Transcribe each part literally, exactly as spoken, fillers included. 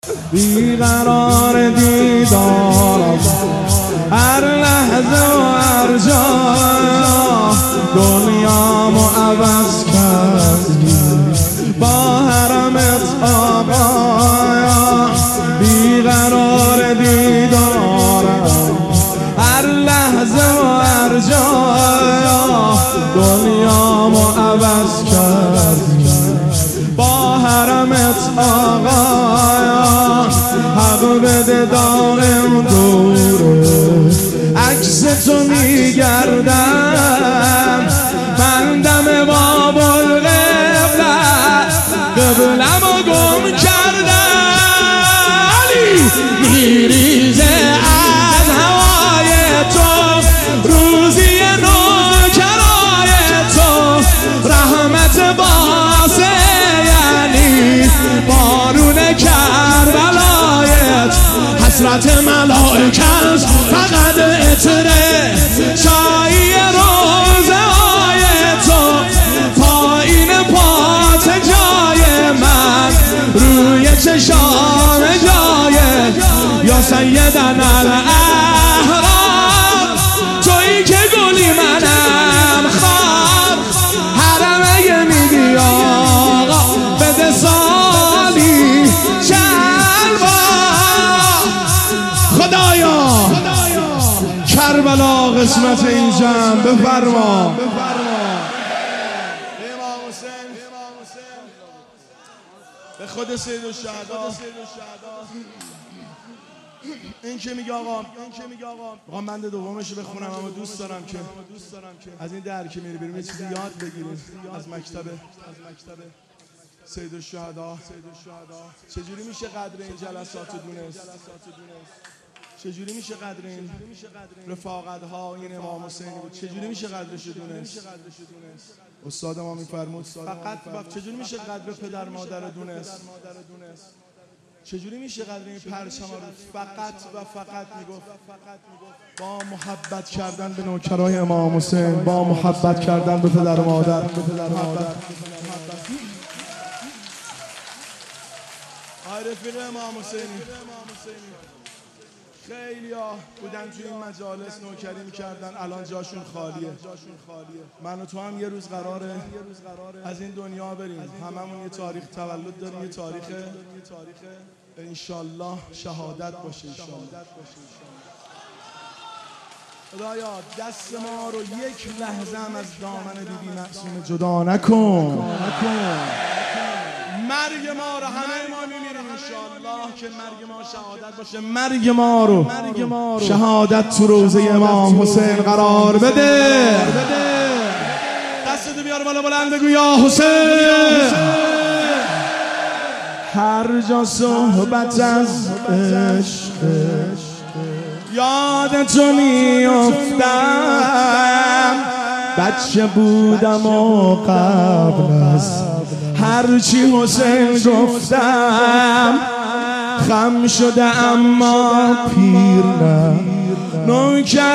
بیقرار دیدارم هر لحظه و هر جا، دنیامو عوض کردی با حرمت آقایا. بیقرار دیدارم هر لحظه و هر جا، دنیامو عوض کردی با حرمت آقایا. حق بده دارم دوره عکس تو میگردم، من دم باب القبله قبلمو گم کردم. میریزه از هوای تو روزی نوکرای تو، رحمت باسه یعنی بارون کربلایت، حسرت ملائکت فقط عطره چایی روزه های تو. پایین پات جای من روی چشام جایت، یا سیدنا الاحرام تویی که گلی منم خواب. حرمه میگی آقا بده سالی شلوا. خدایا کربلا قسمت این جمع بفرما. به خود سید الشهدا این که میگه آقا آقا بند دومش بخونم، اما دوست دارم که از این در که میری بریم یه چیزی یاد بگیریم از مکتب سید الشهدا. چجوری میشه قدر این جلسات دونست؟ چجوری میشه قدر این رفاقت ها این امام حسینی بود؟ چجوری میشه قدرش دونست؟ استاد ما میفرمود فقط چجوری میشه قدر پدر مادر دونست؟ چجوری میشه قدر این پرچم رو فقط و فقط میگفت با محبت کردن به نوکرای امام حسین، با محبت کردن به پدر و مادر. آی رفیق امام حسینی، خیلی ها بودن توی این مجالس نوکری میکردن، الان جاشون خالیه. من و تو هم یه روز قراره از این دنیا بریم، هممون یه تاریخ تولد داریم، یه تاریخ انشالله شهادت باشه. انشالله خدایا دست ما رو یک لحظه هم از دامن بیبی معصومه جدا نکن. مرگ ما رو همه ما میمیریم انشالله که مرگ ما شهادت باشه. مرگ ما رو شهادت تو روزه امام حسین قرار بده. دستتو بیار بالا بلند بگو یا حسین. هر جا صحبت از عشق یاد تو میافتم، بچه بودم و قبل از هرچی حسین گفتم خم شده اما پیر نه نوکر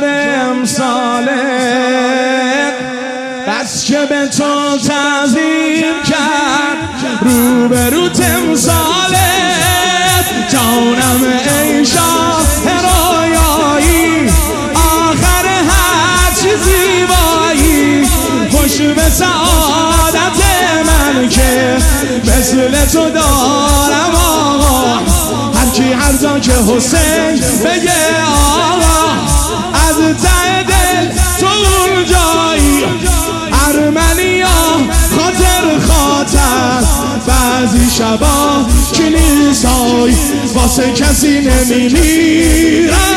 امثالت، بس که به تو تعظیم کرد روبرو تمثالت. جانم ای شاه رویایی آخر هر چی زیبایی، خوش به سعادت من که مثل تو دارم آقا. هر کی هر جا که حسین بگه آقا، از ته دل تو اونجایی. ارمنیا خاطر خاطر بعضی شبا کلیسای واسه کسی نمیمیرن.